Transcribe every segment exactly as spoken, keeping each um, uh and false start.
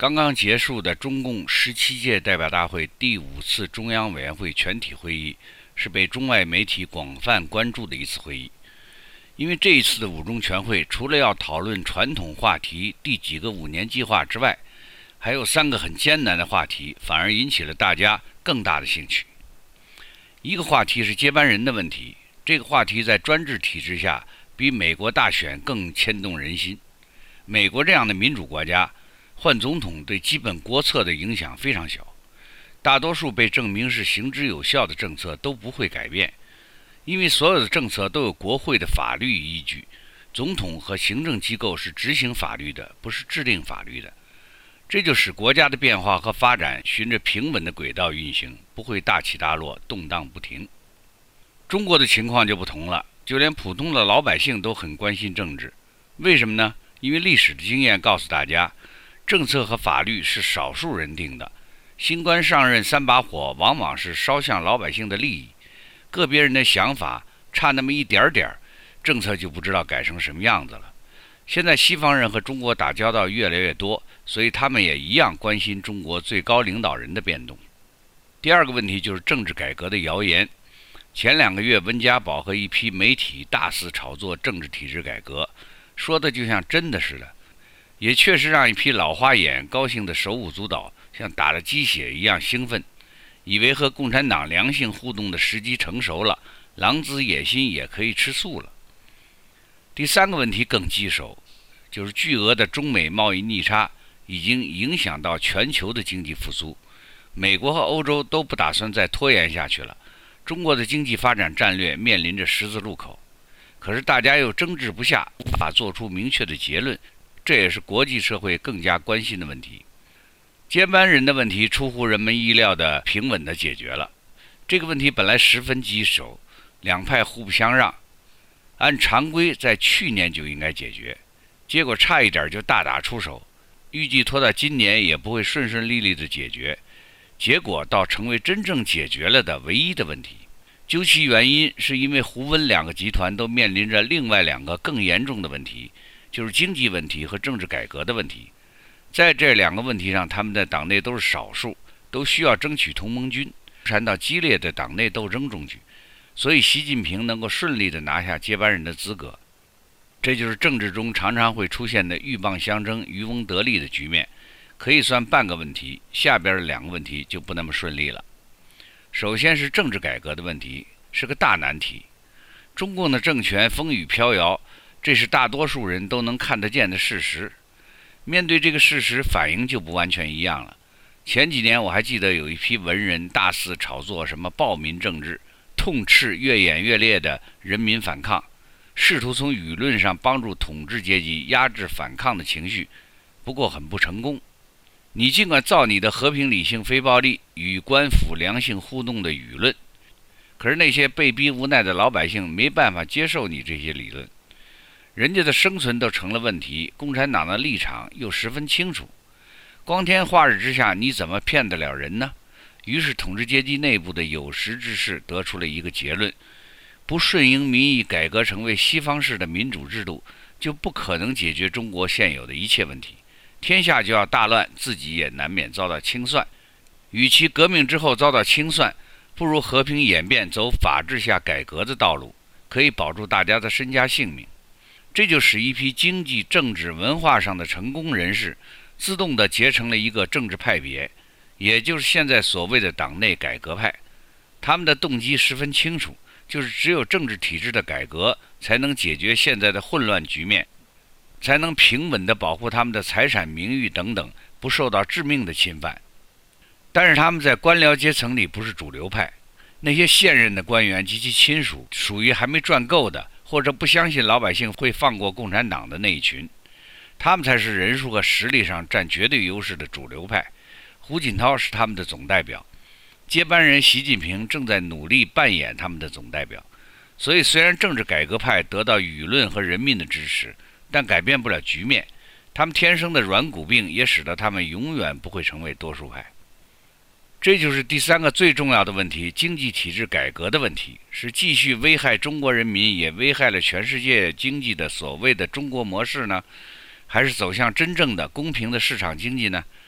刚刚结束的中共十七届代表大会第五次中央委员会全体会议是被中外媒体广泛关注的一次会议。因为这一次的五中全会除了要讨论传统话题第几个五年计划之外，还有三个很艰难的话题，反而引起了大家更大的兴趣。一个话题是接班人的问题，这个话题在专制体制下比美国大选更牵动人心。美国这样的民主国家，换总统对基本国策的影响非常小，大多数被证明是行之有效的政策都不会改变，因为所有的政策都有国会的法律依据，总统和行政机构是执行法律的，不是制定法律的。这就使国家的变化和发展循着平稳的轨道运行，不会大起大落，动荡不停。中国的情况就不同了，就连普通的老百姓都很关心政治。为什么呢？因为历史的经验告诉大家，政策和法律是少数人定的，新官上任三把火往往是烧向老百姓的利益，个别人的想法差那么一点点，政策就不知道改成什么样子了。现在西方人和中国打交道越来越多，所以他们也一样关心中国最高领导人的变动。第二个问题就是政治改革的谣言。前两个月，温家宝和一批媒体大肆炒作政治体制改革，说的就像真的似的，也确实让一批老花眼高兴的手舞足蹈，像打了鸡血一样兴奋，以为和共产党良性互动的时机成熟了，狼子野心也可以吃素了。第三个问题更棘手，就是巨额的中美贸易逆差已经影响到全球的经济复苏，美国和欧洲都不打算再拖延下去了，中国的经济发展战略面临着十字路口。可是大家又争执不下，无法做出明确的结论，这也是国际社会更加关心的问题。接班人的问题出乎人们意料的平稳地解决了。这个问题本来十分棘手，两派互不相让，按常规在去年就应该解决，结果差一点就大打出手，预计拖到今年也不会顺顺利利的解决，结果倒成为真正解决了的唯一的问题。究其原因，是因为胡温两个集团都面临着另外两个更严重的问题，就是经济问题和政治改革的问题。在这两个问题上，他们在党内都是少数，都需要争取同盟军，缠到激烈的党内斗争中去，所以习近平能够顺利地拿下接班人的资格。这就是政治中常常会出现的鹬蚌相争、渔翁得利的局面，可以算半个问题，下边的两个问题就不那么顺利了。首先是政治改革的问题，是个大难题。中共的政权风雨飘摇，这是大多数人都能看得见的事实。面对这个事实，反应就不完全一样了。前几年我还记得有一批文人大肆炒作什么暴民政治，痛斥越演越烈的人民反抗，试图从舆论上帮助统治阶级压制反抗的情绪，不过很不成功。你尽管造你的和平理性非暴力与官府良性互动的舆论，可是那些被逼无奈的老百姓没办法接受你这些理论，人家的生存都成了问题，共产党的立场又十分清楚，光天化日之下你怎么骗得了人呢？于是统治阶级内部的有识之士得出了一个结论，不顺应民意改革成为西方式的民主制度，就不可能解决中国现有的一切问题，天下就要大乱，自己也难免遭到清算。与其革命之后遭到清算，不如和平演变，走法治下改革的道路，可以保住大家的身家性命。这就使一批经济、政治、文化上的成功人士自动地结成了一个政治派别，也就是现在所谓的党内改革派。他们的动机十分清楚，就是只有政治体制的改革才能解决现在的混乱局面，才能平稳地保护他们的财产、名誉等等不受到致命的侵犯。但是他们在官僚阶层里不是主流派，那些现任的官员及其亲属属于还没赚够的，或者不相信老百姓会放过共产党的那一群，他们才是人数和实力上占绝对优势的主流派。胡锦涛是他们的总代表，接班人习近平正在努力扮演他们的总代表。所以虽然政治改革派得到舆论和人民的支持，但改变不了局面，他们天生的软骨病也使得他们永远不会成为多数派。这就是第三个最重要的问题，经济体制改革的问题，是继续危害中国人民也危害了全世界经济的所谓的中国模式呢，还是走向真正的公平的市场经济呢？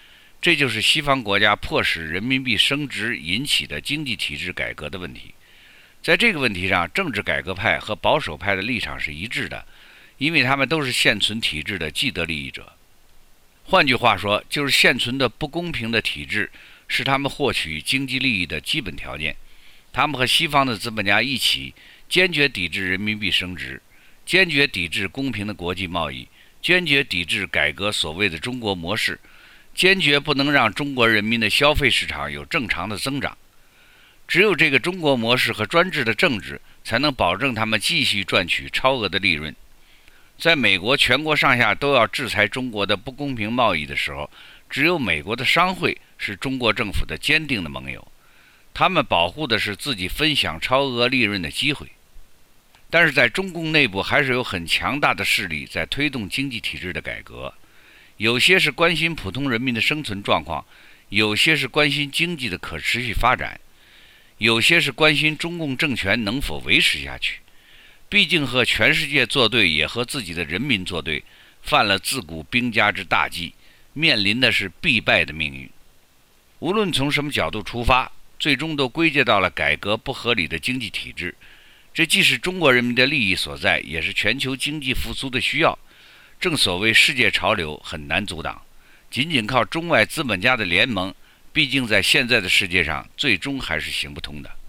这就是西方国家迫使人民币升值引起的经济体制改革的问题。在这个问题上，政治改革派和保守派的立场是一致的，因为他们都是现存体制的既得利益者。换句话说，就是现存的不公平的体制是他们获取经济利益的基本条件。他们和西方的资本家一起，坚决抵制人民币升值，坚决抵制公平的国际贸易，坚决抵制改革所谓的中国模式，坚决不能让中国人民的消费市场有正常的增长。只有这个中国模式和专制的政治，才能保证他们继续赚取超额的利润。在美国全国上下都要制裁中国的不公平贸易的时候，只有美国的商会是中国政府的坚定的盟友，他们保护的是自己分享超额利润的机会。但是在中共内部还是有很强大的势力在推动经济体制的改革，有些是关心普通人民的生存状况，有些是关心经济的可持续发展，有些是关心中共政权能否维持下去。毕竟和全世界作对，也和自己的人民作对，犯了自古兵家之大忌，面临的是必败的命运。无论从什么角度出发，最终都归结到了改革不合理的经济体制。这既是中国人民的利益所在，也是全球经济复苏的需要。正所谓世界潮流很难阻挡，仅仅靠中外资本家的联盟，毕竟在现在的世界上最终还是行不通的。